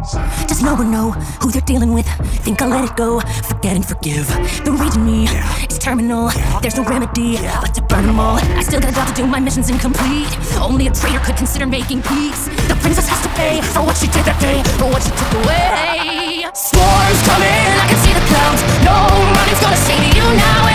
Does no one know who they're dealing with? Think I'll let it go, forget and forgive. The rage in me is terminal. There's no remedy but to burn them all. I still got a job to do, my mission's incomplete. Only a traitor could consider making peace. The princess has to pay for what she did that day, for what she took away. Storm's coming, I can see the clouds. No running's gonna save you now.